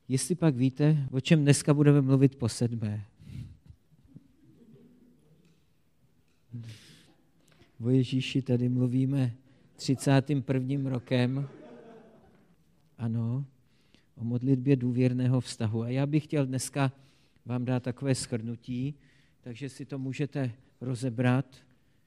Jestli pak víte, o čem dneska budeme mluvit po 7. O Ježíši tady mluvíme 31. rokem. Ano, o modlitbě důvěrného vztahu. A já bych chtěl dneska vám dát takové shrnutí, takže si to můžete rozebrat.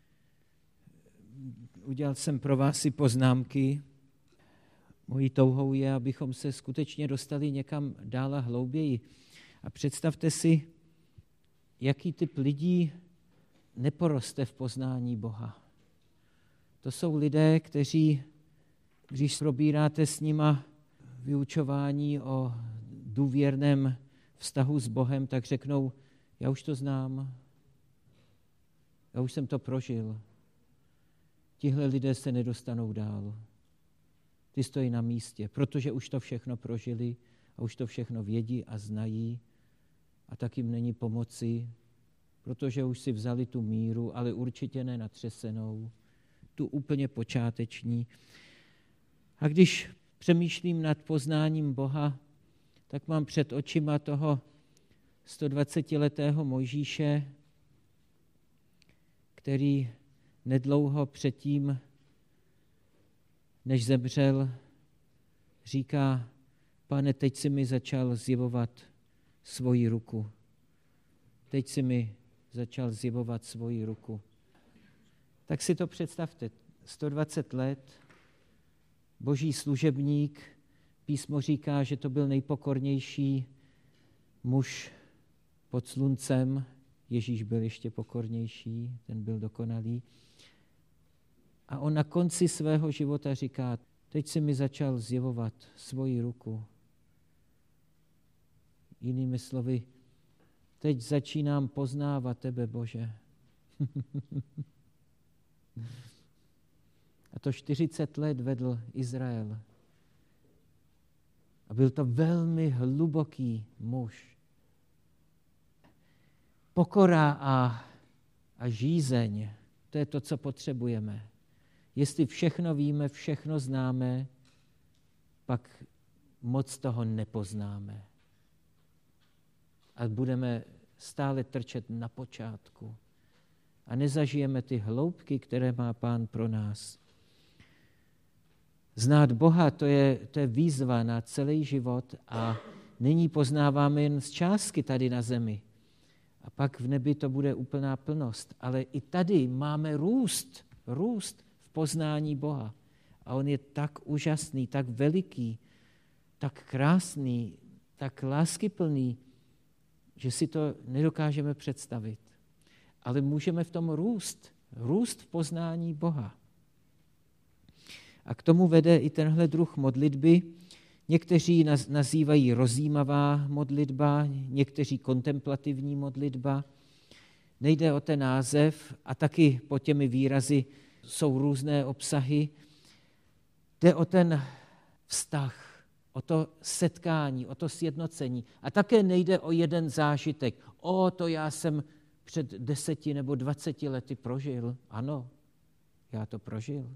Udělal jsem pro vás i poznámky. Mojí touhou je, abychom se skutečně dostali někam dál a hlouběji. A představte si, jaký typ lidí neporoste v poznání Boha. To jsou lidé, kteří, když probíráte s nima vyučování o důvěrném vztahu s Bohem, tak řeknou, já už to znám, já už jsem to prožil. Tihle lidé se nedostanou dál. Ty stojí na místě, protože už to všechno prožili a už to všechno vědí a znají a tak jim není pomoci, protože už si vzali tu míru, ale určitě ne natřesenou, tu úplně počáteční. A když přemýšlím nad poznáním Boha, tak mám před očima toho 120letého Mojžíše, který nedlouho předtím, než zemřel, říká, Pane, teď si mi začal zjevovat svoji ruku. Teď si mi začal zjevovat svoji ruku. Tak si to představte, 120 let, boží služebník, písmo říká, že to byl nejpokornější muž pod sluncem, Ježíš byl ještě pokornější, ten byl dokonalý. A on na konci svého života říká, teď si mi začal zjevovat svoji ruku. Jinými slovy, teď začínám poznávat tebe, Bože. A to 40 let vedl Izrael. A byl to velmi hluboký muž. Pokora a žízeň, to je to, co potřebujeme. Jestli všechno víme, všechno známe, pak moc toho nepoznáme. A budeme stále trčet na počátku. A nezažijeme ty hloubky, které má Pán pro nás. Znát Boha, to je výzva na celý život a nyní poznáváme jen z částky tady na zemi. A pak v nebi to bude úplná plnost. Ale i tady máme růst v poznání Boha. A on je tak úžasný, tak veliký, tak krásný, tak láskyplný, že si to nedokážeme představit. Ale můžeme v tom růst v poznání Boha. A k tomu vede i tenhle druh modlitby. Někteří nazývají rozjímavá modlitba, někteří kontemplativní modlitba. Nejde o ten název a taky pod těmi výrazy jsou různé obsahy. Jde o ten vztah, o to setkání, o to sjednocení. A také nejde o jeden zážitek. To já jsem před 10 nebo 20 lety prožil. Ano, já to prožil.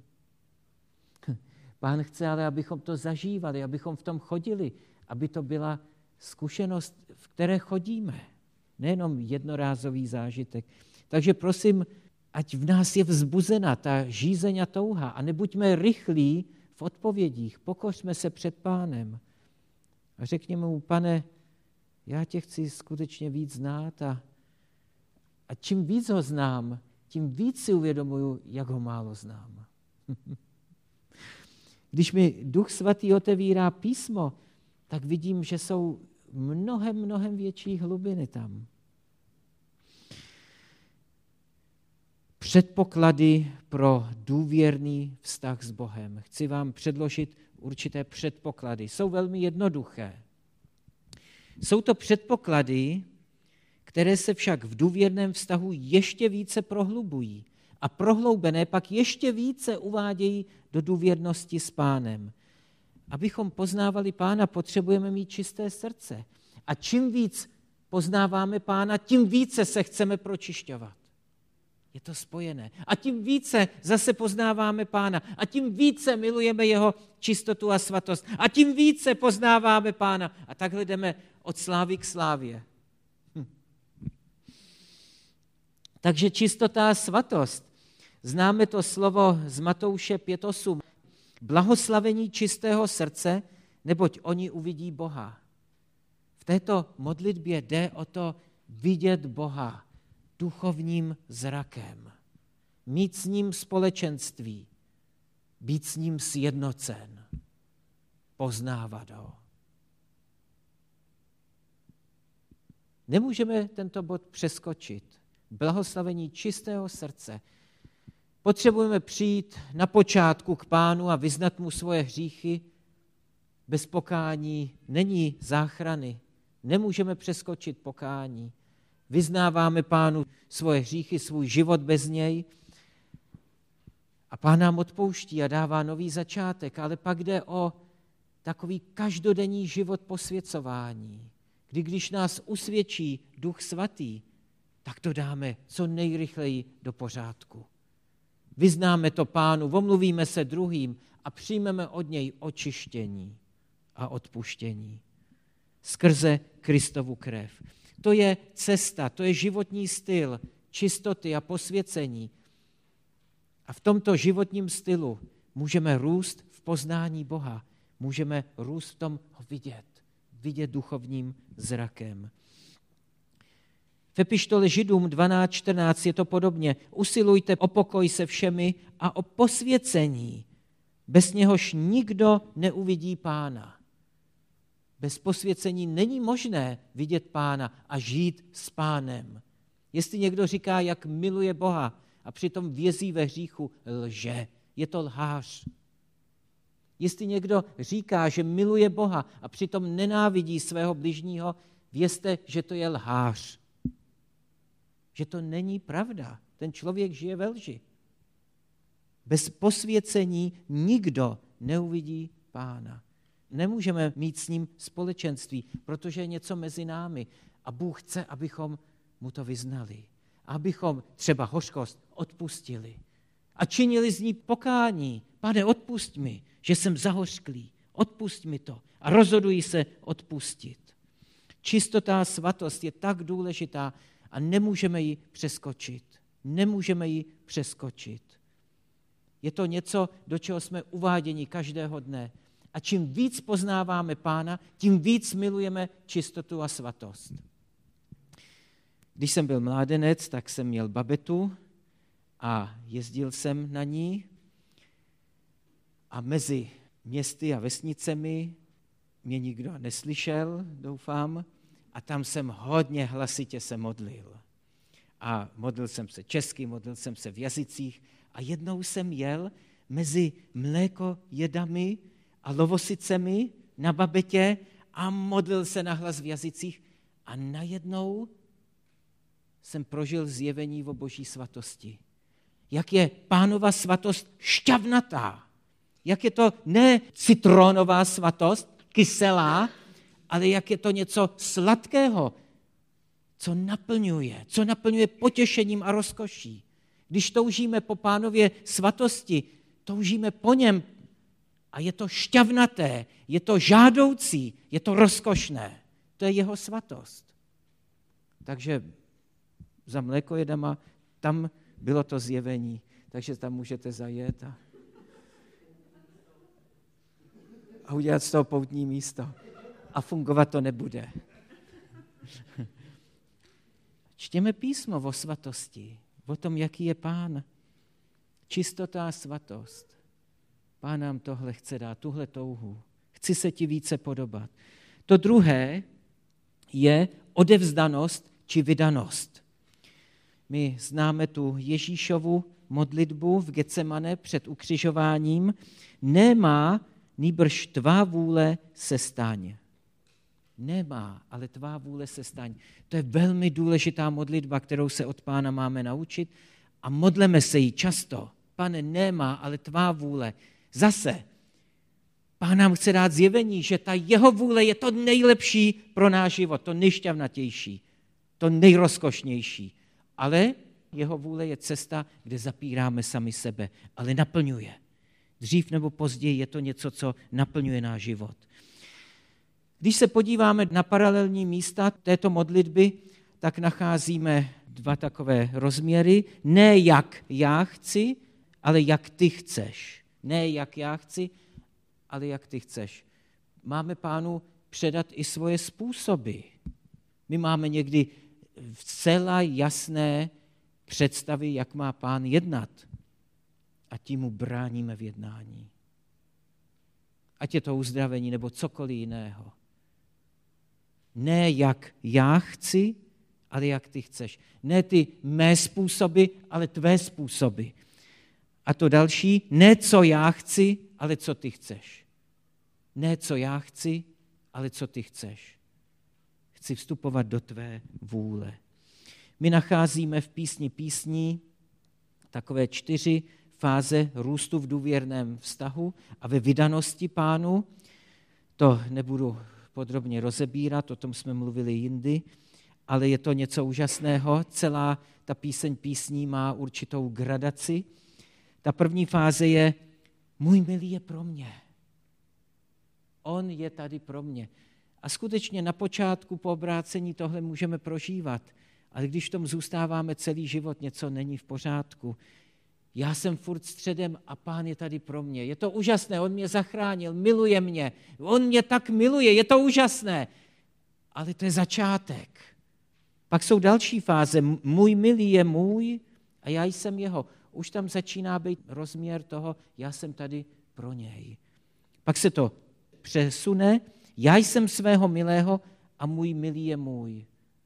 Pán chce ale, abychom to zažívali, abychom v tom chodili, aby to byla zkušenost, v které chodíme. Nejenom jednorázový zážitek. Takže prosím, ať v nás je vzbuzena ta žízeň a touha a nebuďme rychlí v odpovědích. Pokořme se před Pánem a řekněme mu, Pane, já tě chci skutečně víc znát a čím víc ho znám, tím víc si uvědomuju, jak ho málo znám. Když mi Duch Svatý otevírá písmo, tak vidím, že jsou mnohem větší hlubiny tam. Předpoklady pro důvěrný vztah s Bohem. Chci vám předložit určité předpoklady. Jsou velmi jednoduché. Jsou to předpoklady, které se však v důvěrném vztahu ještě více prohlubují a prohloubené pak ještě více uvádějí do důvěrnosti s Pánem. Abychom poznávali Pána, potřebujeme mít čisté srdce. A čím víc poznáváme Pána, tím více se chceme pročišťovat. Je to spojené. A tím více zase poznáváme Pána. A tím více milujeme jeho čistotu a svatost. A tím více poznáváme Pána. A takhle jdeme od slávy k slávě. Takže čistota a svatost. Známe to slovo z Matouše 5:8. Blahoslavení čistého srdce, neboť oni uvidí Boha. V této modlitbě jde o to vidět Boha duchovním zrakem, mít s ním společenství, být s ním sjednocen, poznávat ho. Nemůžeme tento bod přeskočit. Blahoslavení čistého srdce. Potřebujeme přijít na počátku k Pánu a vyznat mu svoje hříchy. Bez pokání není záchrany. Nemůžeme přeskočit pokání. Vyznáváme Pánu svoje hříchy, svůj život bez něj a Pán nám odpouští a dává nový začátek, ale pak jde o takový každodenní život posvěcování, kdy když nás usvědčí Duch Svatý, tak to dáme co nejrychleji do pořádku. Vyznáme to Pánu, omluvíme se druhým a přijmeme od něj očištění a odpuštění skrze Kristovu krev. To je cesta, to je životní styl čistoty a posvěcení. A v tomto životním stylu můžeme růst v poznání Boha. Můžeme růst v tom ho vidět duchovním zrakem. V epištole Židům 12:14 je to podobně. Usilujte o pokoj se všemi a o posvěcení. Bez něhož nikdo neuvidí Pána. Bez posvěcení není možné vidět Pána a žít s Pánem. Jestli někdo říká, jak miluje Boha a přitom vězí ve hříchu, lže. Je to lhář. Jestli někdo říká, že miluje Boha a přitom nenávidí svého bližního, vězte, že to je lhář. Že to není pravda. Ten člověk žije ve lži. Bez posvěcení nikdo neuvidí Pána. Nemůžeme mít s ním společenství, protože je něco mezi námi. A Bůh chce, abychom mu to vyznali. Abychom třeba hořkost odpustili. A činili z ní pokání. Pane, odpusť mi, že jsem zahořklý. Odpusť mi to. A rozhoduji se odpustit. Čistota a svatost je tak důležitá a nemůžeme ji přeskočit. Nemůžeme ji přeskočit. Je to něco, do čeho jsme uváděni každého dne. A čím víc poznáváme Pána, tím víc milujeme čistotu a svatost. Když jsem byl mládenec, tak jsem měl babetu a jezdil jsem na ní. A mezi městy a vesnicemi mě nikdo neslyšel, doufám, a tam jsem hodně hlasitě se modlil. A modlil jsem se česky, modlil jsem se v jazycích a jednou jsem jel mezi mlékojedami a lovosicemi na babetě a modlil se nahlas v jazycích a najednou jsem prožil zjevení o Boží svatosti. Jak je Pánova svatost šťavnatá. Jak je to ne citronová svatost, kyselá, ale jak je to něco sladkého, co naplňuje potěšením a rozkoší. Když toužíme po Pánově svatosti, toužíme po něm a je to šťavnaté, je to žádoucí, je to rozkošné. To je jeho svatost. Takže za mlékojedama tam bylo to zjevení, takže tam můžete zajet a udělat z toho poutní místo. A fungovat to nebude. Čtěme písmo o svatosti, o tom, jaký je Pán. Čistota a svatost. Pán nám tohle chce dát, tuhle touhu. Chci se ti více podobat. To druhé je odevzdanost či vydanost. My známe tu Ježíšovu modlitbu v Getsemane před ukřižováním. Nemá, nýbrž tvá vůle se staň. Nemá, ale tvá vůle se staň. To je velmi důležitá modlitba, kterou se od Pána máme naučit a modleme se jí často. Pane, nemá, ale tvá vůle. Zase, Pán nám chce dát zjevení, že ta jeho vůle je to nejlepší pro náš život, to nejšťavnatější, to nejrozkošnější. Ale jeho vůle je cesta, kde zapíráme sami sebe, ale naplňuje. Dřív nebo později je to něco, co naplňuje náš život. Když se podíváme na paralelní místa této modlitby, tak nacházíme dva takové rozměry. Ne jak já chci, ale jak ty chceš. Ne jak já chci, ale jak ty chceš. Máme Pánu předat i svoje způsoby. My máme někdy zcela jasné představy, jak má Pán jednat. A tím mu bráníme v jednání. Ať je to uzdravení nebo cokoliv jiného. Ne jak já chci, ale jak ty chceš. Ne ty mé způsoby, ale tvé způsoby. A to další, ne co já chci, ale co ty chceš. Ne co já chci, ale co ty chceš. Chci vstupovat do tvé vůle. My nacházíme v písni písní takové 4 fáze růstu v důvěrném vztahu a ve vydanosti Pánu. To nebudu podrobně rozebírat, o tom jsme mluvili jindy, ale je to něco úžasného. Celá ta píseň písní má určitou gradaci. Ta první fáze je, můj milý je pro mě. On je tady pro mě. A skutečně na počátku po obrácení tohle můžeme prožívat, ale když v tom zůstáváme celý život, něco není v pořádku. Já jsem furt středem a Pán je tady pro mě. Je to úžasné, on mě zachránil, miluje mě. On mě tak miluje, je to úžasné. Ale to je začátek. Pak jsou další fáze. Můj milý je můj a já jsem jeho. Už tam začíná být rozměr toho, já jsem tady pro něj. Pak se to přesune, já jsem svého milého a můj milý je můj.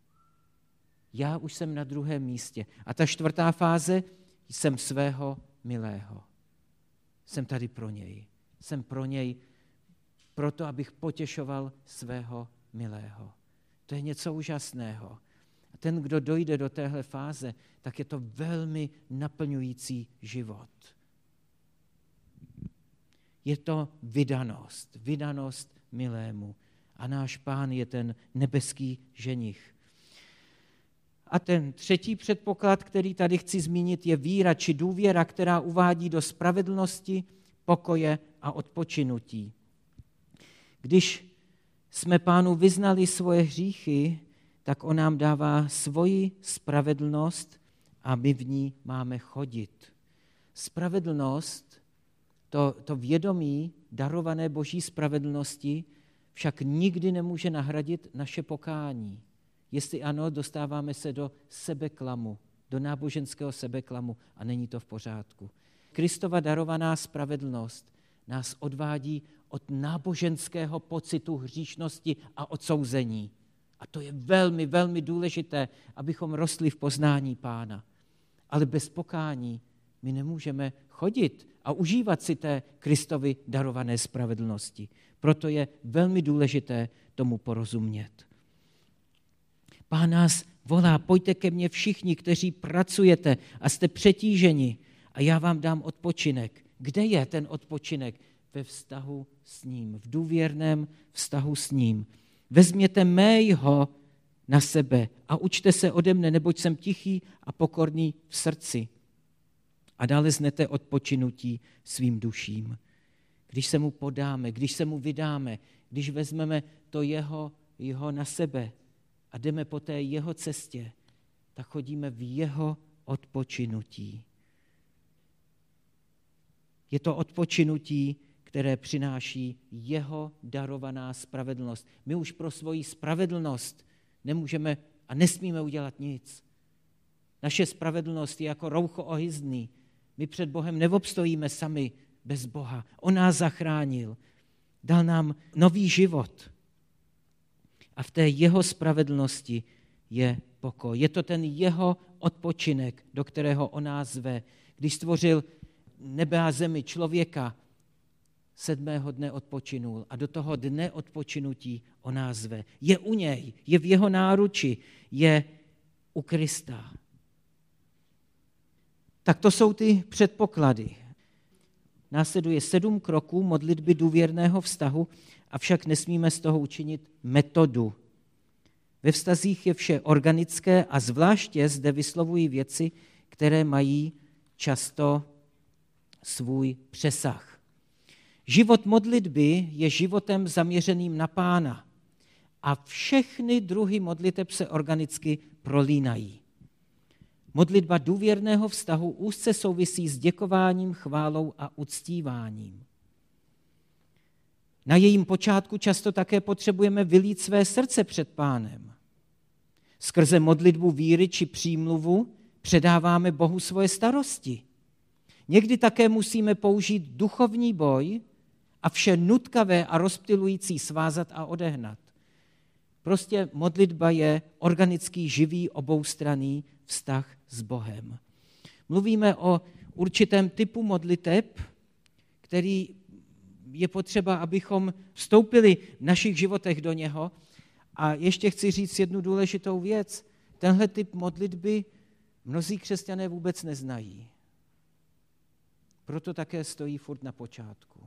Já už jsem na druhém místě. A ta 4. fáze, jsem svého milého. Jsem tady pro něj. Jsem pro něj proto, abych potěšoval svého milého. To je něco úžasného. A ten, kdo dojde do téhle fáze, tak je to velmi naplňující život. Je to vydanost milému. A náš Pán je ten nebeský ženich. A ten 3. předpoklad, který tady chci zmínit, je víra či důvěra, která uvádí do spravedlnosti, pokoje a odpočinutí. Když jsme Pánu vyznali svoje hříchy, tak on nám dává svoji spravedlnost a my v ní máme chodit. Spravedlnost, to vědomí darované Boží spravedlnosti, však nikdy nemůže nahradit naše pokání. Jestli ano, dostáváme se do sebeklamu, do náboženského sebeklamu a není to v pořádku. Kristova darovaná spravedlnost nás odvádí od náboženského pocitu hříšnosti a odsouzení. A to je velmi, velmi důležité, abychom rostli v poznání Pána. Ale bez pokání my nemůžeme chodit a užívat si té Kristovy darované spravedlnosti. Proto je velmi důležité tomu porozumět. Pán nás volá, pojďte ke mně všichni, kteří pracujete a jste přetíženi a já vám dám odpočinek. Kde je ten odpočinek? Ve vztahu s ním, v důvěrném vztahu s ním. Vezměte mého na sebe a učte se ode mne, neboť jsem tichý a pokorný v srdci. A naleznete odpočinutí svým duším. Když se mu podáme, když se mu vydáme, když vezmeme to jeho na sebe a jdeme po té jeho cestě, tak chodíme v jeho odpočinutí. Je to odpočinutí, které přináší jeho darovaná spravedlnost. My už pro svoji spravedlnost nemůžeme a nesmíme udělat nic. Naše spravedlnost je jako roucho ohyzný. My před Bohem neobstojíme sami bez Boha. On nás zachránil. Dal nám nový život. A v té jeho spravedlnosti je pokoj. Je to ten jeho odpočinek, do kterého on nás zve. Když stvořil nebe a zemi, člověka, 7. dne odpočinul a do toho dne odpočinutí on nás zve. Je u něj, je v jeho náruči, je u Krista. Tak to jsou ty předpoklady. Následuje 7 kroků modlitby důvěrného vztahu, avšak nesmíme z toho učinit metodu. Ve vztazích je vše organické a zvláště zde vyslovují věci, které mají často svůj přesah. Život modlitby je životem zaměřeným na Pána a všechny druhy modliteb se organicky prolínají. Modlitba důvěrného vztahu úzce souvisí s děkováním, chválou a uctíváním. Na jejím počátku často také potřebujeme vylít své srdce před Pánem. Skrze modlitbu víry či přímluvu předáváme Bohu svoje starosti. Někdy také musíme použít duchovní boj a vše nutkavé a rozptylující svázat a odehnat. Prostě modlitba je organický, živý, oboustranný vztah s Bohem. Mluvíme o určitém typu modliteb, který je potřeba, abychom vstoupili v našich životech do něho. A ještě chci říct jednu důležitou věc. Tenhle typ modlitby mnozí křesťané vůbec neznají. Proto také stojí furt na počátku.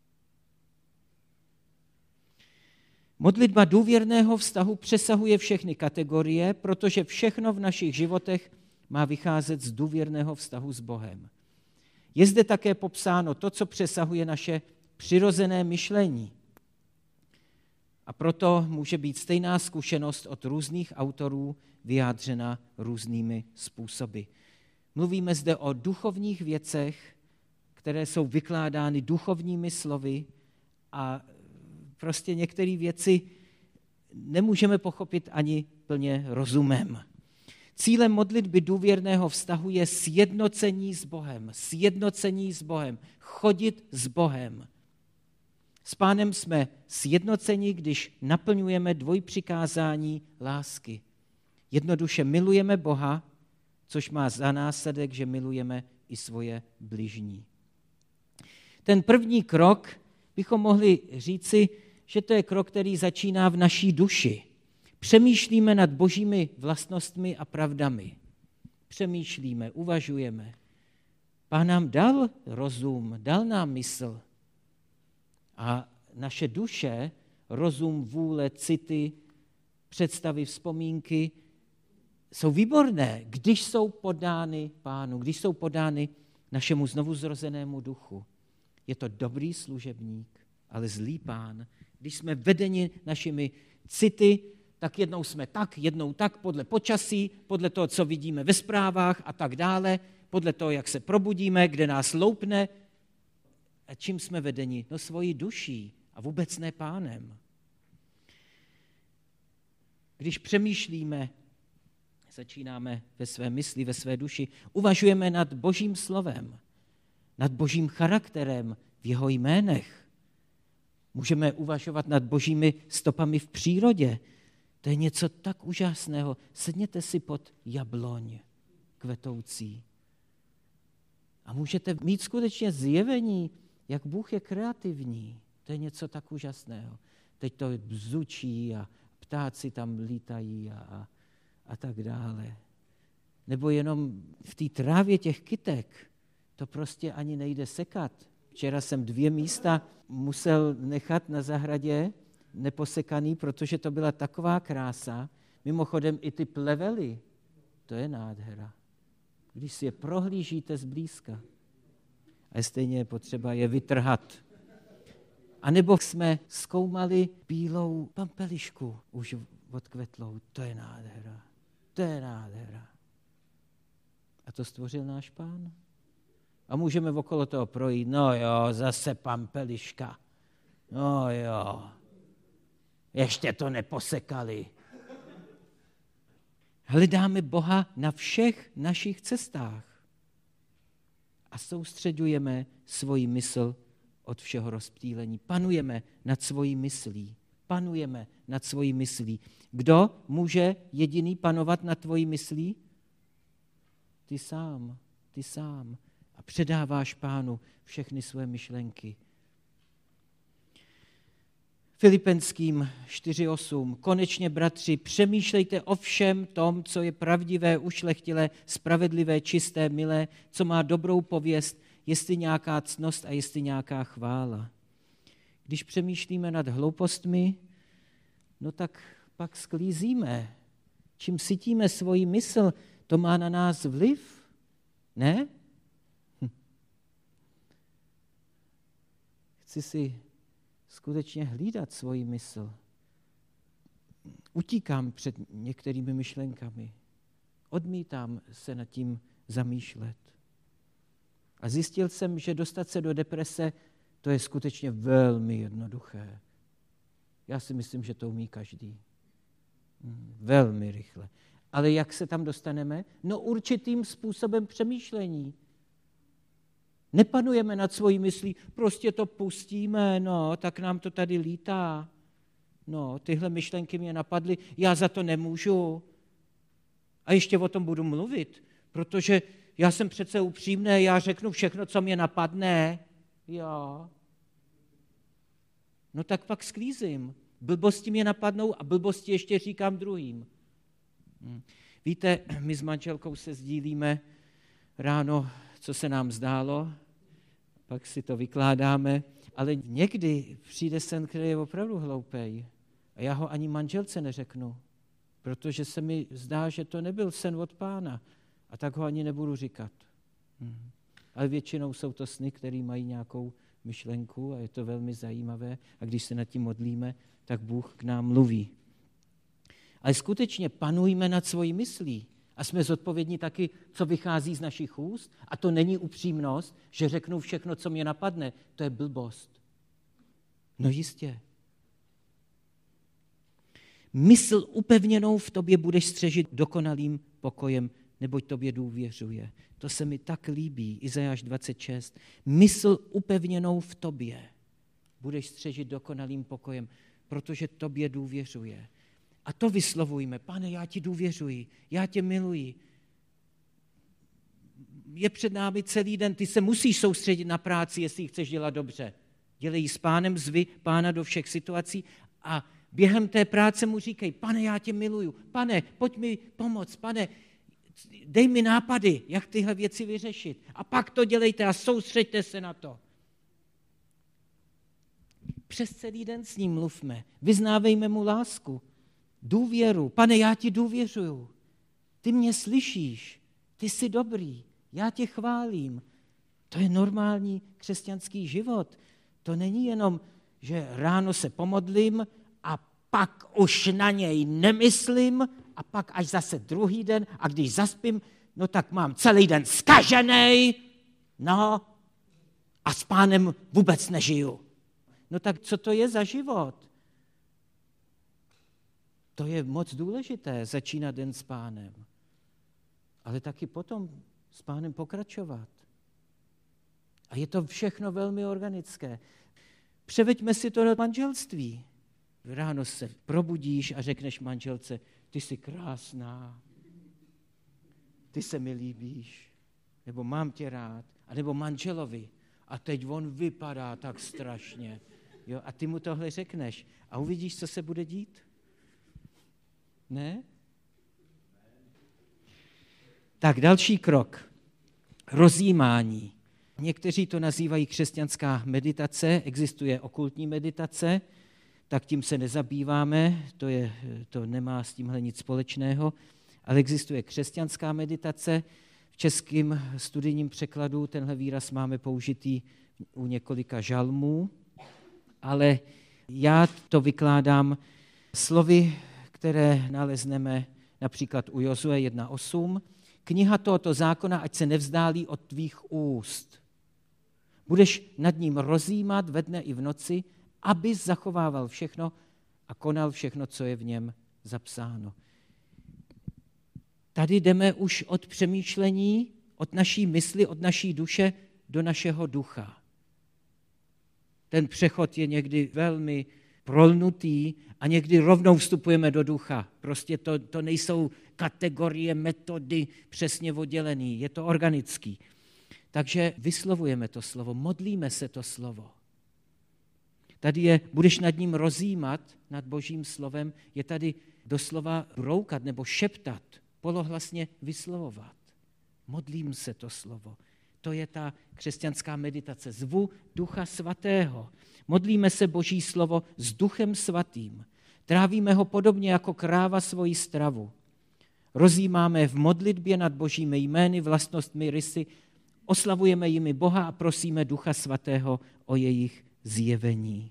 Modlitba důvěrného vztahu přesahuje všechny kategorie, protože všechno v našich životech má vycházet z důvěrného vztahu s Bohem. Je zde také popsáno to, co přesahuje naše přirozené myšlení. A proto může být stejná zkušenost od různých autorů vyjádřena různými způsoby. Mluvíme zde o duchovních věcech, které jsou vykládány duchovními slovy a prostě některé věci nemůžeme pochopit ani plně rozumem. Cílem modlitby důvěrného vztahu je sjednocení s Bohem, chodit s Bohem. S Pánem jsme sjednoceni, když naplňujeme dvojpřikázání lásky. Jednoduše milujeme Boha, což má za následek, že milujeme i svoje bližní. Ten první krok bychom mohli říci, že to je krok, který začíná v naší duši. Přemýšlíme nad božími vlastnostmi a pravdami. Přemýšlíme, uvažujeme. Pán nám dal rozum, dal nám mysl. A naše duše, rozum, vůle, city, představy, vzpomínky jsou výborné, když jsou podány Pánu, když jsou podány našemu znovuzrozenému duchu. Je to dobrý služebník, ale zlý Pán. Když jsme vedeni našimi city, tak jednou jsme tak, jednou tak, podle počasí, podle toho, co vidíme ve zprávách a tak dále, podle toho, jak se probudíme, kde nás loupne. A čím jsme vedeni? No svojí duší a vůbec ne Pánem. Když přemýšlíme, začínáme ve své mysli, ve své duši, uvažujeme nad Božím slovem, nad Božím charakterem v jeho jménech. Můžeme uvažovat nad Božími stopami v přírodě. To je něco tak úžasného. Sedněte si pod jabloň kvetoucí. A můžete mít skutečně zjevení, jak Bůh je kreativní. To je něco tak úžasného. Teď to bzučí a ptáci tam lítají a tak dále. Nebo jenom v té trávě těch kytek to prostě ani nejde sekat. Včera jsem 2 místa musel nechat na zahradě neposekaný, protože to byla taková krása. Mimochodem i ty plevely, to je nádhera. Když si je prohlížíte zblízka. A stejně je potřeba je vytrhat. A nebo jsme zkoumali bílou pampelišku už odkvetlou. To je nádhera. To je nádhera. A to stvořil náš Pán. A můžeme okolo toho projít. No jo, zase pampeliška. No jo. Ještě to neposekali. Hledáme Boha na všech našich cestách. A soustředujeme svoji mysl od všeho rozptýlení. Panujeme nad svojí myslí. Panujeme nad svojí myslí. Kdo může jediný panovat nad tvojí myslí? Ty sám. Ty sám. A předáváš Pánu všechny své myšlenky. Filipenským 4:8. Konečně, bratři, přemýšlejte o všem tom, co je pravdivé, ušlechtilé, spravedlivé, čisté, milé, co má dobrou pověst, jestli nějaká ctnost a jestli nějaká chvála. Když přemýšlíme nad hloupostmi, no tak pak sklízíme. Čím sytíme svoji mysl, to má na nás vliv. Ne? Chci si skutečně hlídat svoji mysl. Utíkám před některými myšlenkami. Odmítám se nad tím zamýšlet. A zjistil jsem, že dostat se do deprese, to je skutečně velmi jednoduché. Já si myslím, že to umí každý. Velmi rychle. Ale jak se tam dostaneme? No určitým způsobem přemýšlení. Nepanujeme nad svojí myslí, prostě to pustíme, no, tak nám to tady lítá. No, tyhle myšlenky mě napadly, já za to nemůžu. A ještě o tom budu mluvit, protože já jsem přece upřímný, já řeknu všechno, co mě napadne. Jo. No tak pak sklízím. Blbosti mě napadnou a blbosti ještě říkám druhým. Víte, my s manželkou se sdílíme ráno, co se nám zdálo, pak si to vykládáme, ale někdy přijde sen, který je opravdu hloupej a já ho ani manželce neřeknu, protože se mi zdá, že to nebyl sen od Pána a tak ho ani nebudu říkat. Ale většinou jsou to sny, které mají nějakou myšlenku a je to velmi zajímavé a když se nad tím modlíme, tak Bůh k nám mluví. Ale skutečně panujme nad svojí myslí a jsme zodpovědní taky, co vychází z našich úst a to není upřímnost, že řeknu všechno, co mě napadne. To je blbost. No jistě. Mysl upevněnou v tobě budeš střežit dokonalým pokojem, neboť tobě důvěřuje. To se mi tak líbí, Izajáš 26. Mysl upevněnou v tobě budeš střežit dokonalým pokojem, protože tobě důvěřuje. A to vyslovujme. Pane, já ti důvěřuji, já tě miluji. Je před námi celý den, ty se musíš soustředit na práci, jestli ji chceš dělat dobře. Dělej ji s Pánem, zvi Pána do všech situací a během té práce mu říkej, Pane, já tě miluju, Pane, pojď mi pomoct, Pane, dej mi nápady, jak tyhle věci vyřešit. A pak to dělejte a soustřeďte se na to. Přes celý den s ním mluvme, vyznávejme mu lásku, důvěru. Pane, já ti důvěřuju, ty mě slyšíš, ty jsi dobrý, já tě chválím. To je normální křesťanský život. To není jenom, že ráno se pomodlím a pak už na něj nemyslím a pak až zase druhý den a když zaspím, no tak mám celý den zkaženej, no a s Pánem vůbec nežiju. No tak co to je za život? To je moc důležité, začínat den s Pánem. Ale taky potom s Pánem pokračovat. A je to všechno velmi organické. Převeďme si to do manželství. Ráno se probudíš a řekneš manželce, ty jsi krásná, ty se mi líbíš, nebo mám tě rád, anebo manželovi. A teď on vypadá tak strašně. Jo, a ty mu tohle řekneš a uvidíš, co se bude dít? Ne? Tak další krok. Rozjímání. Někteří to nazývají křesťanská meditace, existuje okultní meditace, tak tím se nezabýváme, to nemá s tímhle nic společného, ale existuje křesťanská meditace. V českém studijním překladu tenhle výraz máme použitý u několika žalmů, ale já to vykládám slovy, které nalezneme například u Jozue 1.8. Kniha tohoto zákona, ať se nevzdálí od tvých úst. Budeš nad ním rozjímat ve dne i v noci, abys zachovával všechno a konal všechno, co je v něm zapsáno. Tady jdeme už od přemýšlení, od naší mysli, od naší duše do našeho ducha. Ten přechod je někdy velmi prolnutý a někdy rovnou vstupujeme do ducha. Prostě to nejsou kategorie, metody přesně oddělený, je to organický. Takže vyslovujeme to slovo, modlíme se to slovo. Tady je, budeš nad ním rozjímat, nad Božím slovem, je tady doslova broukat nebo šeptat, polohlasně vyslovovat. Modlím se to slovo. To je ta křesťanská meditace. Zvu Ducha Svatého. Modlíme se Boží slovo s Duchem Svatým. Trávíme ho podobně jako kráva svoji stravu. rozjímáme v modlitbě nad Božími jmény, vlastnostmi, rysy, oslavujeme jimi Boha a prosíme Ducha Svatého o jejich zjevení.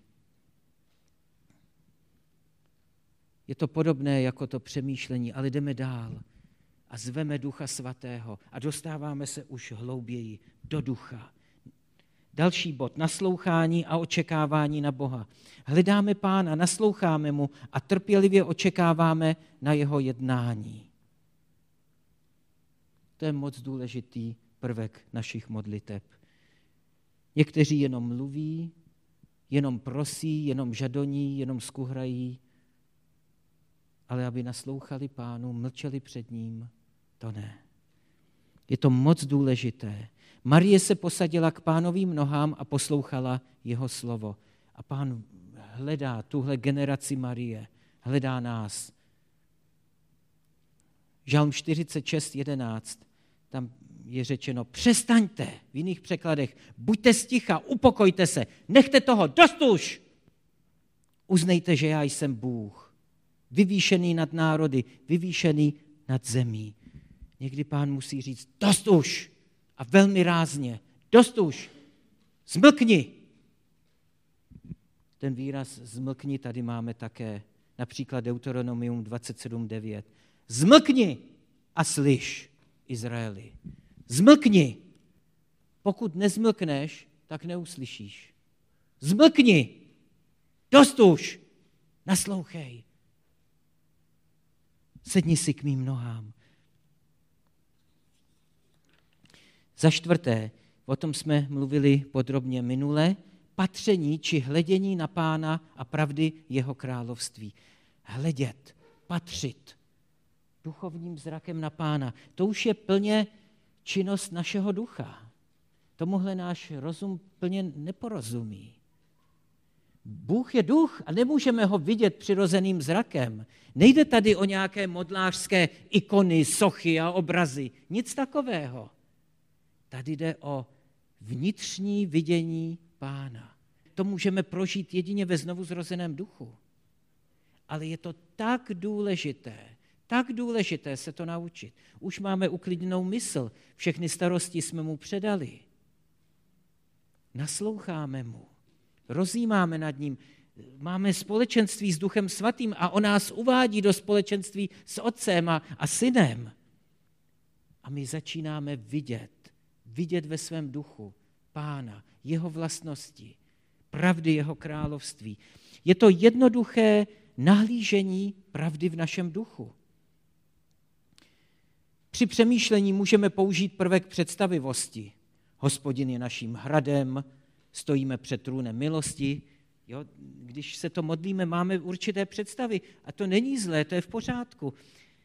Je to podobné jako to přemýšlení, ale jdeme dál a zveme Ducha Svatého a dostáváme se už hlouběji do ducha. Další bod, naslouchání a očekávání na Boha. Hledáme Pána, nasloucháme mu a trpělivě očekáváme na jeho jednání. To je moc důležitý prvek našich modliteb. Někteří jenom mluví, jenom prosí, jenom žadoní, jenom skuhrají, ale aby naslouchali Pánu, mlčeli před ním, to ne. Je to moc důležité. Marie se posadila k Pánovým nohám a poslouchala jeho slovo. A Pán hledá tuhle generaci Marie, hledá nás. Žalm 46:11, tam je řečeno, přestaňte, v jiných překladech, buďte sticha, upokojte se, nechte toho, dost už! Uznejte, že já jsem Bůh, vyvýšený nad národy, vyvýšený nad zemí. Někdy Pán musí říct, dost už! A velmi rázně, dost už! Zmlkni! Ten výraz zmlkni tady máme také, například Deuteronomium 27:9. Zmlkni a slyš, Izraeli. Zmlkni. Pokud nezmlkneš, tak neuslyšíš. Zmlkni. Dost už. Naslouchej. Sedni si k mým nohám. Za čtvrté, o tom jsme mluvili podrobně minule, patření či hledění na Pána a pravdy jeho království. Hledět, patřit duchovním zrakem na Pána. To už je plně činnost našeho ducha. Tomuhle náš rozum plně neporozumí. Bůh je duch a nemůžeme ho vidět přirozeným zrakem. Nejde tady o nějaké modlářské ikony, sochy a obrazy. Nic takového. Tady jde o vnitřní vidění Pána. To můžeme prožít jedině ve znovuzrozeném duchu. Ale je to tak důležité se to naučit. Už máme uklidněnou mysl, všechny starosti jsme mu předali. Nasloucháme mu, rozjímáme nad ním, máme společenství s Duchem Svatým a on nás uvádí do společenství s Otcem a Synem. A my začínáme vidět ve svém duchu Pána, jeho vlastnosti, pravdy jeho království. Je to jednoduché nahlížení pravdy v našem duchu. Při přemýšlení můžeme použít prvek představivosti. Hospodin je naším hradem, stojíme před trůnem milosti. Jo, když se to modlíme, máme určité představy a to není zlé, to je v pořádku.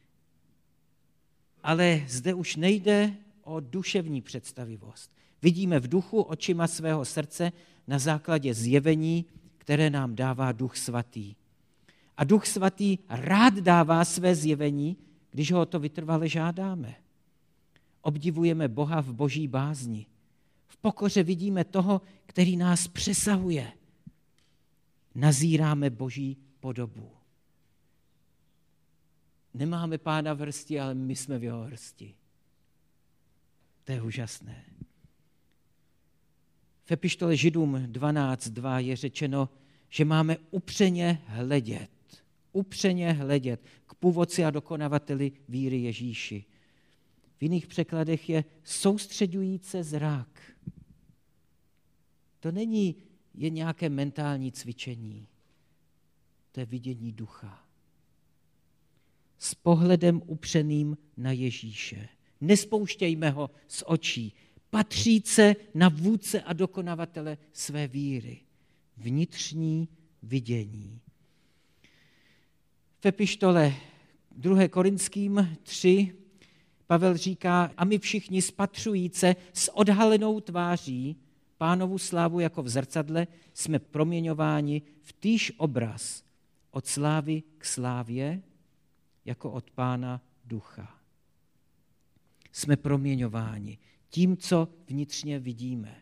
Ale zde už nejde o duševní představivost. Vidíme v duchu očima svého srdce na základě zjevení, které nám dává Duch Svatý. A Duch Svatý rád dává své zjevení, když ho o to vytrvale žádáme. Obdivujeme Boha v boží bázni. V pokoře vidíme toho, který nás přesahuje. Nazíráme boží podobu. Nemáme Pána v hrsti, ale my jsme v jeho hrsti. To je úžasné. V epištole Židům 12:2 je řečeno, že máme upřeně hledět k původci a dokonavateli víry Ježíši. V jiných překladech je soustředující zrak. To není jen nějaké mentální cvičení. To je vidění ducha. S pohledem upřeným na Ježíše. Nespouštějme ho z očí. Patříce na vůdce a dokonavatele své víry. Vnitřní vidění. V epištole 2. Korinským 3 Pavel říká, a my všichni spatřujíce s odhalenou tváří Pánovu slávu jako v zrcadle jsme proměňováni v týž obraz od slávy k slávě jako od Pána ducha. Jsme proměňováni tím, co vnitřně vidíme.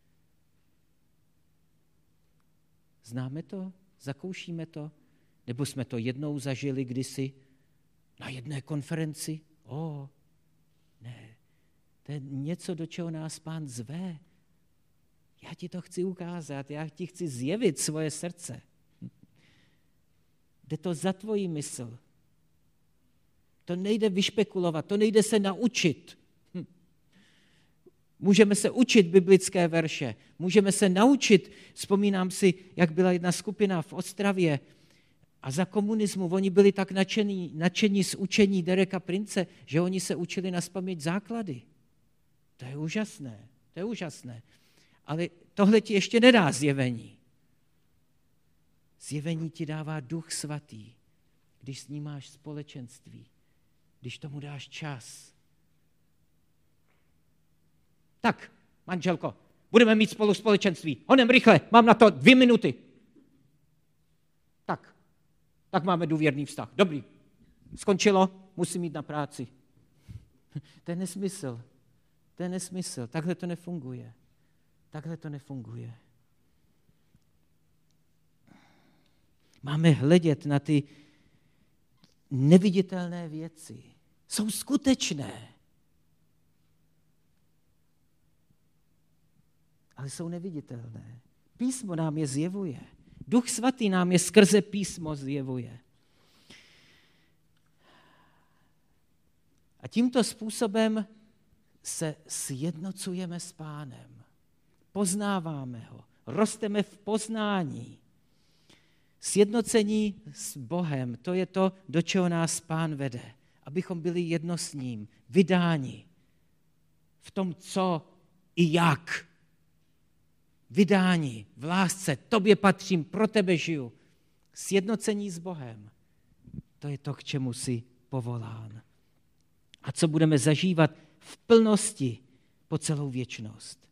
Známe to? Zakoušíme to? Nebo jsme to jednou zažili kdysi na jedné konferenci Ne, to je něco, do čeho nás Pán zve. Já ti to chci ukázat, já ti chci zjevit svoje srdce. Jde to za tvoji mysl. To nejde vyšpekulovat, to nejde se naučit. Můžeme se učit biblické verše, můžeme se naučit, vzpomínám si, jak byla jedna skupina v Ostravě a za komunismu, oni byli tak nadšení z učení Dereka Prince, že oni se učili nazpaměť základy. To je úžasné. Ale tohle ti ještě nedá zjevení. Zjevení ti dává Duch Svatý, když s ním máš společenství, když tomu dáš čas. Tak, manželko, budeme mít spolu společenství. Honem rychle, mám na to 2 minuty. Tak máme důvěrný vztah. Dobrý, skončilo, musím jít na práci. To je nesmysl. Takhle to nefunguje. Máme hledět na ty neviditelné věci. Jsou skutečné, ale jsou neviditelné. Písmo nám je zjevuje. Duch Svatý nám je skrze písmo zjevuje. A tímto způsobem se sjednocujeme s Pánem. Poznáváme ho. Rosteme v poznání. Sjednocení s Bohem, to je to, do čeho nás Pán vede. Abychom byli jedno s ním. Vydáni v tom, co i jak. Vydání v lásce, tobě patřím, pro tebe žiju. Sjednocení s Bohem, to je to, k čemu jsi povolán. A co budeme zažívat v plnosti po celou věčnost.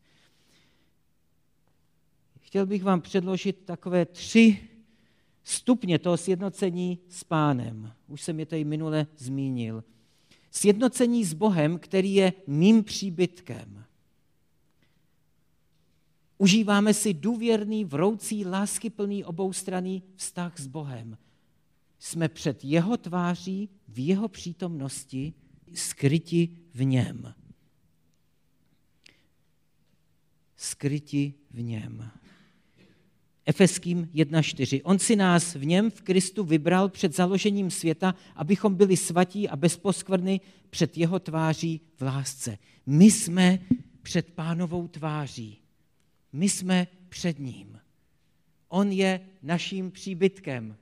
Chtěl bych vám předložit takové 3 stupně toho sjednocení s Pánem. Už jsem je tady minule zmínil. Sjednocení s Bohem, který je mým příbytkem. Užíváme si důvěrný, vroucí, láskyplný oboustranný vztah s Bohem. Jsme před jeho tváří, v jeho přítomnosti, skryti v něm. Skryti v něm. Efeským 1:4. On si nás v něm, v Kristu, vybral před založením světa, abychom byli svatí a bez poskvrny před jeho tváří v lásce. My jsme před Pánovou tváří. My jsme před ním. On je naším příbytkem.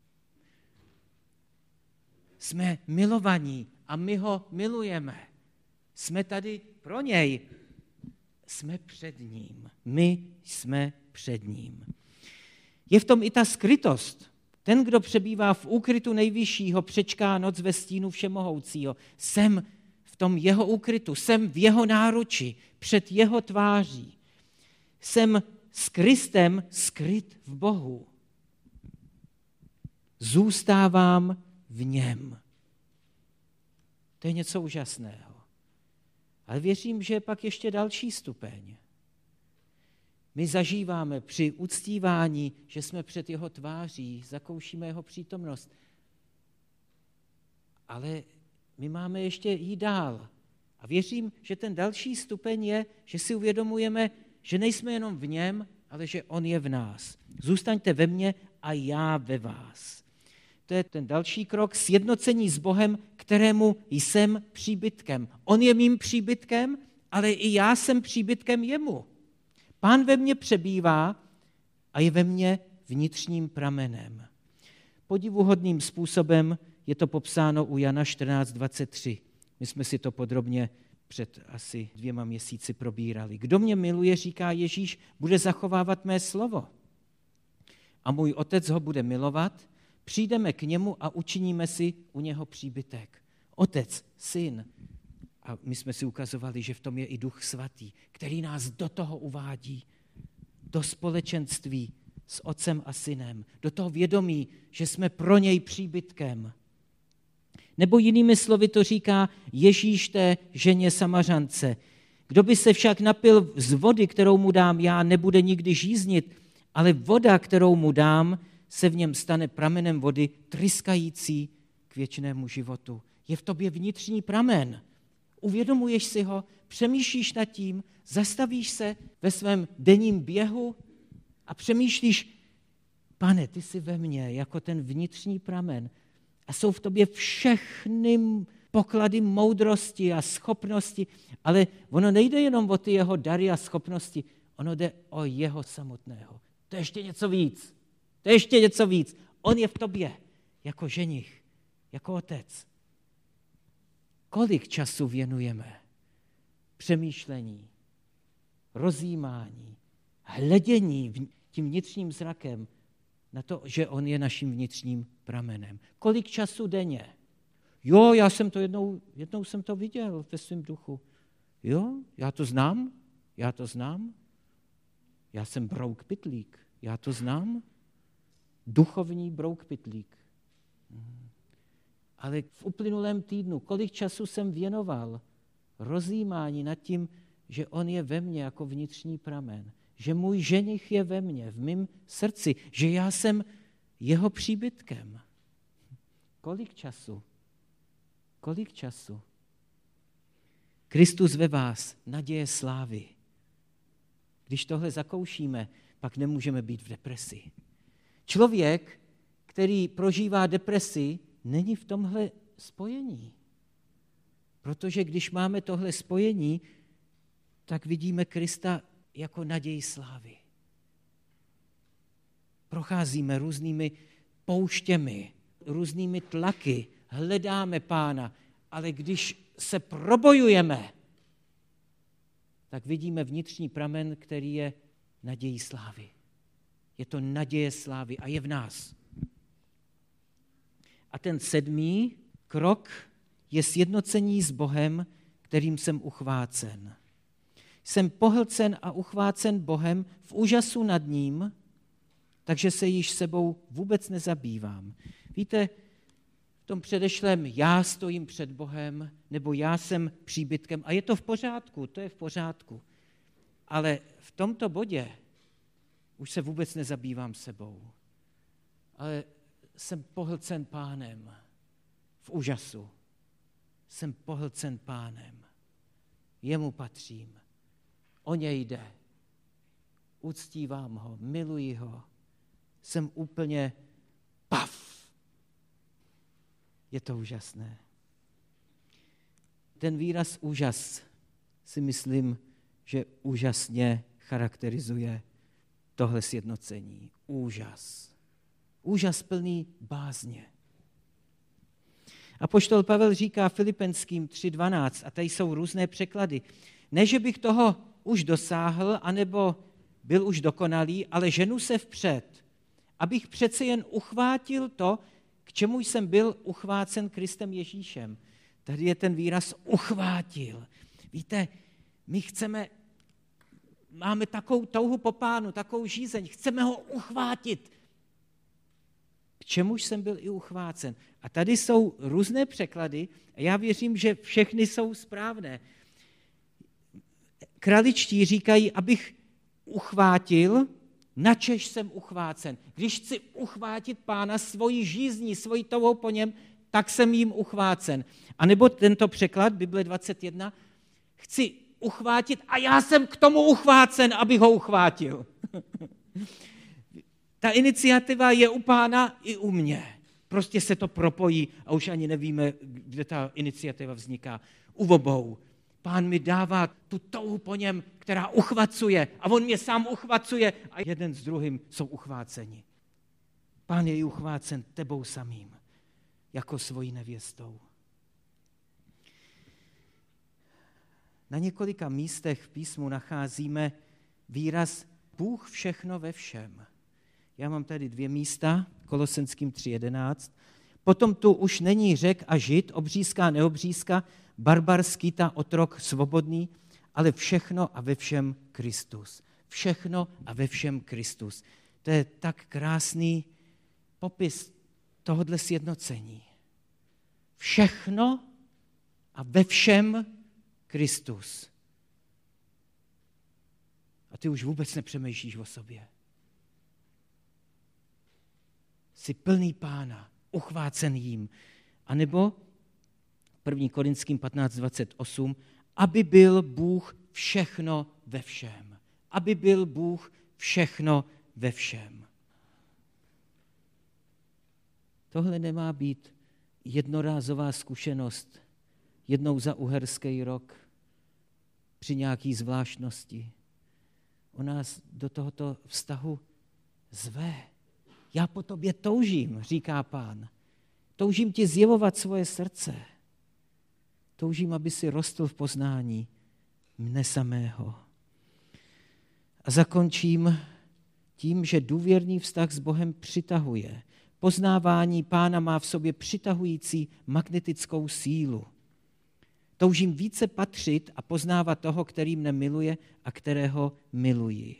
Jsme milovaní a my ho milujeme. Jsme tady pro něj. Jsme před ním. My jsme před ním. Je v tom i ta skrytost. Ten, kdo přebývá v úkrytu nejvyššího, přečká noc ve stínu všemohoucího. Jsem v tom jeho úkrytu, jsem v jeho náruči, před jeho tváří. Jsem s Kristem skryt v Bohu. Zůstávám v něm. To je něco úžasného. Ale věřím, že je pak ještě další stupeň. My zažíváme při uctívání, že jsme před jeho tváří, zakoušíme jeho přítomnost. Ale my máme ještě jít dál. A věřím, že ten další stupeň je, že si uvědomujeme, že nejsme jenom v něm, ale že on je v nás. Zůstaňte ve mně a já ve vás. To je ten další krok, sjednocení s Bohem, kterému jsem příbytkem. On je mým příbytkem, ale i já jsem příbytkem jemu. Pán ve mně přebývá a je ve mně vnitřním pramenem. Podivuhodným způsobem je to popsáno u Jana 14:23. My jsme si to podrobně před asi 2 měsíci probírali. Kdo mě miluje, říká Ježíš, bude zachovávat mé slovo. A můj otec ho bude milovat, přijdeme k němu a učiníme si u něho příbytek. Otec, syn. A my jsme si ukazovali, že v tom je i Duch Svatý, který nás do toho uvádí, do společenství s otcem a synem, do toho vědomí, že jsme pro něj příbytkem. Nebo jinými slovy to říká Ježíš té ženě Samařance. Kdo by se však napil z vody, kterou mu dám já, nebude nikdy žíznit, ale voda, kterou mu dám, se v něm stane pramenem vody tryskající k věčnému životu. Je v tobě vnitřní pramen. Uvědomuješ si ho, přemýšlíš nad tím, zastavíš se ve svém denním běhu a přemýšlíš, Pane, ty jsi ve mně jako ten vnitřní pramen a jsou v tobě všechny poklady moudrosti a schopnosti, ale ono nejde jenom o ty jeho dary a schopnosti, ono jde o jeho samotného. To je ještě něco víc. To je ještě něco víc. On je v tobě jako ženich, jako otec. Kolik času věnujeme přemýšlení, rozjímání, hledění tím vnitřním zrakem na to, že on je naším vnitřním pramenem. Kolik času denně? Jo, já jsem to jednou jsem to viděl ve svém duchu. Jo, já to znám. Já jsem brouk pytlík, já to znám. Duchovní brouk pytlík. Ale v uplynulém týdnu, kolik času jsem věnoval rozjímání nad tím, že on je ve mně jako vnitřní pramen, že můj ženich je ve mně, v mém srdci, že já jsem jeho příbytkem. Kolik času? Kristus ve vás, naděje slávy. Když tohle zakoušíme, pak nemůžeme být v depresi. Člověk, který prožívá depresi, není v tomhle spojení. Protože když máme tohle spojení, tak vidíme Krista jako naději slávy. Procházíme různými pouštěmi, různými tlaky, hledáme Pána, ale když se probojujeme, tak vidíme vnitřní pramen, který je nadějí slávy. Je to naděje slávy a je v nás. A ten 7. krok je sjednocení s Bohem, kterým jsem uchvácen. Jsem pohlcen a uchvácen Bohem v úžasu nad ním, takže se již sebou vůbec nezabývám. Víte, v tom předešlém já stojím před Bohem, nebo já jsem příbytkem a je to v pořádku, to je v pořádku. Ale v tomto bodě už se vůbec nezabývám sebou, ale jsem pohlcen Pánem v úžasu. Jsem pohlcen Pánem. Jemu patřím. O něj jde. Uctívám ho, miluji ho. Jsem úplně paf. Je to úžasné. Ten výraz úžas si myslím, že úžasně charakterizuje tohle sjednocení. Úžas. Úžas plný bázně. Apoštol Pavel říká Filipenským 3:12, a tady jsou různé překlady. Ne, že bych toho už dosáhl, anebo byl už dokonalý, ale ženu se vpřed, abych přece jen uchvátil to, k čemu jsem byl uchvácen Kristem Ježíšem. Tady je ten výraz uchvátil. Víte, my máme takovou touhu po Pánu, takovou žízeň, chceme ho uchvátit. K čemuž jsem byl i uchvácen. A tady jsou různé překlady a já věřím, že všechny jsou správné. Kraličtí říkají, abych uchvátil, načež jsem uchvácen. Když chci uchvátit Pána svojí žízní, svojí touhou po něm, tak jsem jim uchvácen. A nebo tento překlad, Bible 21, chci uchvátit a já jsem k tomu uchvácen, abych ho uchvátil. Ta iniciativa je u Pána i u mě. Prostě se to propojí a už ani nevíme, kde ta iniciativa vzniká. U obou. Pán mi dává tu touhu po něm, která uchvacuje a on mě sám uchvacuje a jeden s druhým jsou uchváceni. Pán je i uchvácen tebou samým, jako svojí nevěstou. Na několika místech v písmu nacházíme výraz Bůh všechno ve všem. Já mám tady 2 místa, Kolosenským 3:11. Potom tu už není Řek a Žid, obřízka a neobřízka, barbar, skýta, otrok, svobodný, ale všechno a ve všem Kristus. Všechno a ve všem Kristus. To je tak krásný popis tohodle sjednocení. Všechno a ve všem Kristus. A ty už vůbec nepřemýšlíš o sobě. Jsi plný Pána, uchvácen jím. A nebo 1. Korinským 15:28, aby byl Bůh všechno ve všem. Aby byl Bůh všechno ve všem. Tohle nemá být jednorázová zkušenost jednou za uherský rok při nějaký zvláštnosti. On nás do tohoto vztahu zve. Já po tobě toužím, říká Pán. Toužím ti zjevovat svoje srdce. Toužím, aby si rostl v poznání mne samého. A zakončím tím, že důvěrný vztah s Bohem přitahuje. Poznávání Pána má v sobě přitahující magnetickou sílu. Toužím více patřit a poznávat toho, který mne miluje a kterého miluji.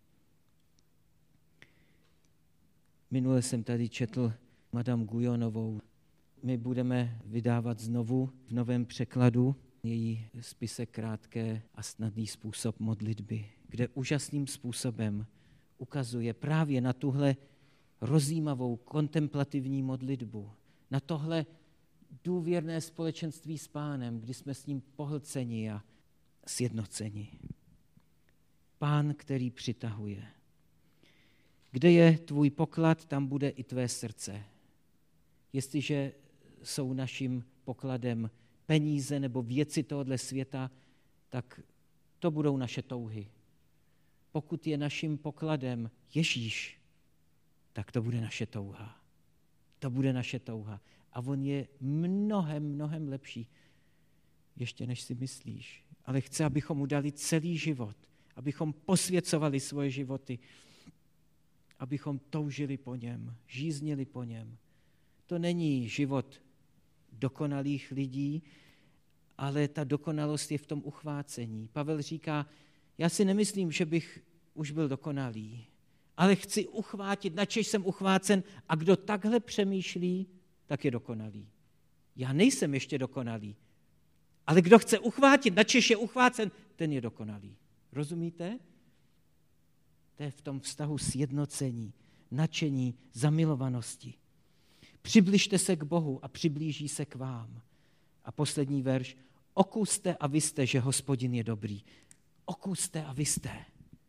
Minule jsem tady četl Madame Guyonovou. My budeme vydávat znovu v novém překladu její spisek Krátké a snadný způsob modlitby, kde úžasným způsobem ukazuje právě na tuhle rozjímavou kontemplativní modlitbu, na tohle důvěrné společenství s Pánem, kdy jsme s ním pohlceni a sjednoceni. Pán, který přitahuje. Kde je tvůj poklad, tam bude i tvé srdce. Jestliže jsou naším pokladem peníze nebo věci tohoto světa, tak to budou naše touhy. Pokud je naším pokladem Ježíš, tak to bude naše touha. To bude naše touha. A on je mnohem, mnohem lepší, ještě než si myslíš. Ale chce, abychom mu dali celý život, abychom posvěcovali svoje životy, abychom toužili po něm, žíznili po něm. To není život dokonalých lidí, ale ta dokonalost je v tom uchvácení. Pavel říká, já si nemyslím, že bych už byl dokonalý, ale chci uchvátit, načež jsem uchvácen a kdo takhle přemýšlí, tak je dokonalý. Já nejsem ještě dokonalý, ale kdo chce uchvátit, načež je uchvácen, ten je dokonalý. Rozumíte? To je v tom vztahu sjednocení, nadšení, zamilovanosti. Přibližte se k Bohu a přiblíží se k vám. A poslední verš. Okuste a vyste, že Hospodin je dobrý. Okuste a vyste.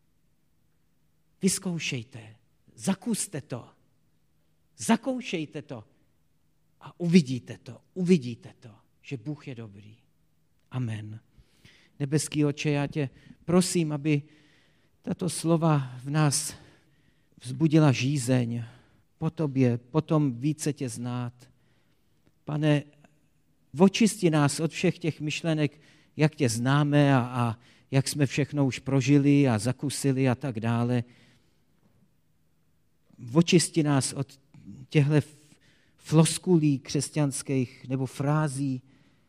Vyzkoušejte, zakuste to, zakoušejte to a uvidíte to, že Bůh je dobrý. Amen. Nebeský Otče, já tě prosím, aby tato slova v nás vzbudila žízeň po tobě, potom více tě znát. Pane, očisti nás od všech těch myšlenek, jak tě známe a jak jsme všechno už prožili a zakusili a tak dále. Očisti nás od těchto floskulí křesťanských nebo frází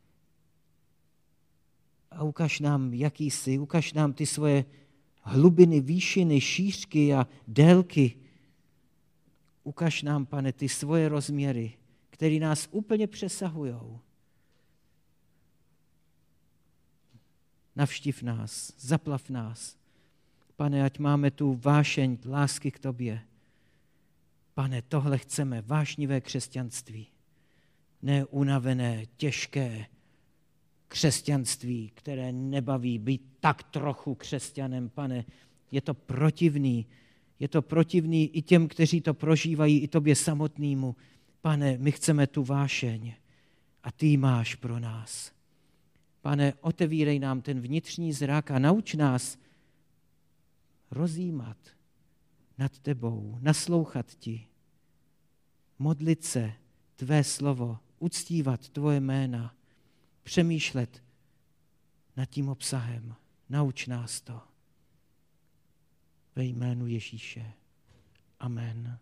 a ukaž nám, jaký jsi, ukaž nám ty svoje hlubiny, výšiny, šířky a délky. Ukaž nám, Pane, ty svoje rozměry, které nás úplně přesahujou. Navštiv nás, zaplav nás. Pane, ať máme tu vášeň lásky k tobě. Pane, tohle chceme, vášnivé křesťanství. Ne unavené, těžké křesťanství, které nebaví být tak trochu křesťanem. Pane, je to protivný i těm, kteří to prožívají, i tobě samotnému. Pane, my chceme tu vášeň a ty ji máš pro nás. Pane, otevírej nám ten vnitřní zrak a nauč nás rozjímat nad tebou, naslouchat ti, modlit se tvé slovo, uctívat tvoje jména, přemýšlet nad tím obsahem. Nauč nás to. Ve jménu Ježíše. Amen.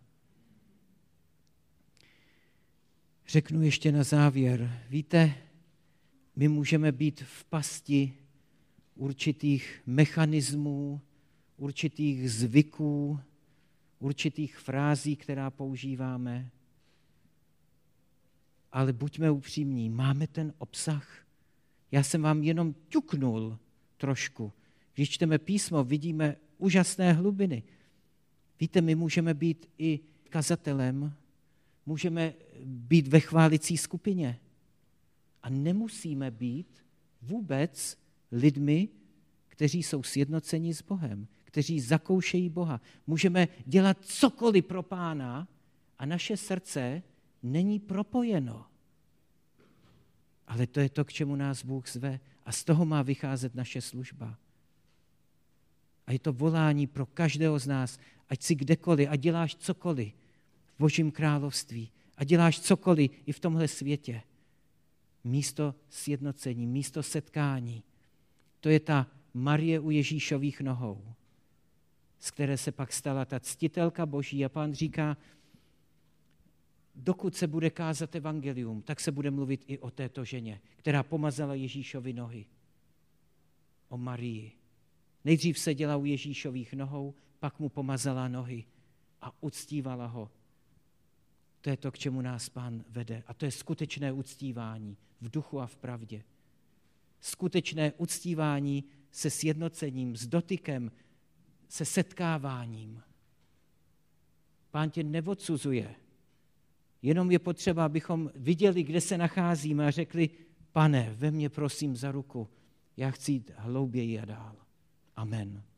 Řeknu ještě na závěr. Víte, my můžeme být v pasti určitých mechanismů, určitých zvyků, určitých frází, která používáme. Ale buďme upřímní, máme ten obsah. Já jsem vám jenom ťuknul trošku. Když čteme písmo, vidíme úžasné hlubiny. Víte, my můžeme být i kazatelem, můžeme být ve chválicí skupině A nemusíme být vůbec lidmi, kteří jsou sjednoceni s Bohem, kteří zakoušejí Boha. Můžeme dělat cokoliv pro Pána a naše srdce není propojeno. Ale to je to, k čemu nás Bůh zve a z toho má vycházet naše služba. A je to volání pro každého z nás, ať si kdekoliv a děláš cokoliv v Božím království a děláš cokoliv i v tomhle světě. Místo sjednocení, místo setkání. To je ta Marie u Ježíšových nohou, z které se pak stala ta ctitelka Boží. A Pán říká, dokud se bude kázat evangelium, tak se bude mluvit i o této ženě, která pomazala Ježíšovi nohy. O Marii. Nejdřív seděla u Ježíšových nohou, pak mu pomazala nohy a uctívala ho. To je to, k čemu nás Pán vede. A to je skutečné uctívání v duchu a v pravdě. Skutečné uctívání se sjednocením, s dotykem, se setkáváním. Pán tě neodsuzuje. Jenom je potřeba, abychom viděli, kde se nacházíme a řekli, Pane, ve mně prosím za ruku. Já chci jít hlouběji a dál. Amen.